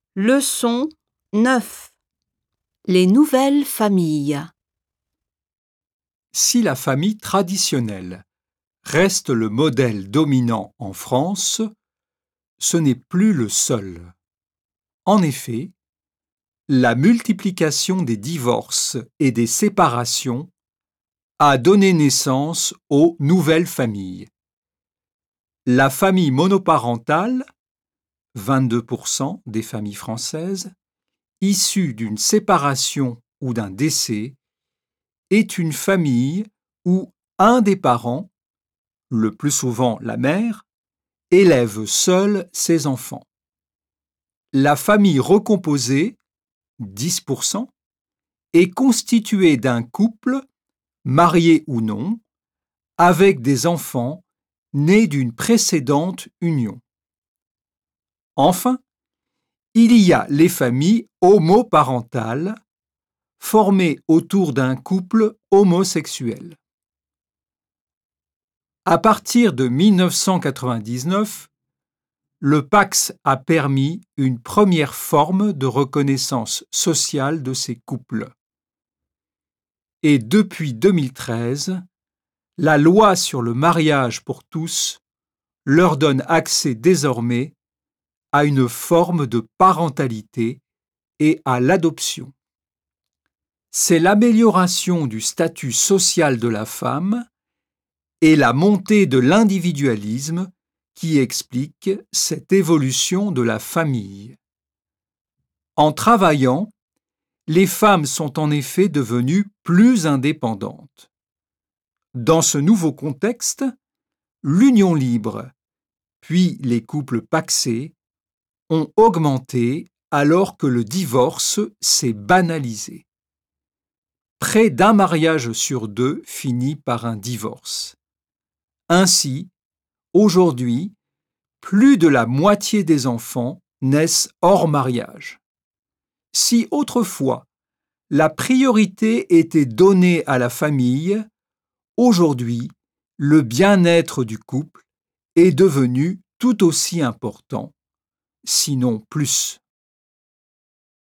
Leçon 9. Les nouvelles familles. Si la famille traditionnelle reste le modèle dominant en France, ce n'est plus le seul. En effet, la multiplication des divorces et des séparations a donné naissance aux nouvelles familles. La famille monoparentale, 22% des familles françaises, issue d'une séparation ou d'un décès, est une famille où un des parents, le plus souvent la mère, élève seul ses enfants. La famille recomposée, 10%, est constituée d'un couple, marié ou non, avec des enfants nés d'une précédente union. Enfin, il y a les familles homoparentales, formées autour d'un couple homosexuel. À partir de 1999, le PACS a permis une première forme de reconnaissance sociale de ces couples. Et depuis 2013, la loi sur le mariage pour tous leur donne accès désormais à une forme de parentalité et à l'adoption. C'est l'amélioration du statut social de la femme et la montée de l'individualisme qui explique cette évolution de la famille. En travaillant, les femmes sont en effet devenues plus indépendantes. Dans ce nouveau contexte, l'union libre, puis les couples pacsés, ont augmenté alors que le divorce s'est banalisé. Près d'un mariage sur deux finit par un divorce. Ainsi, aujourd'hui, plus de la moitié des enfants naissent hors mariage. Si autrefois, la priorité était donnée à la famille, aujourd'hui, le bien-être du couple est devenu tout aussi important, sinon plus.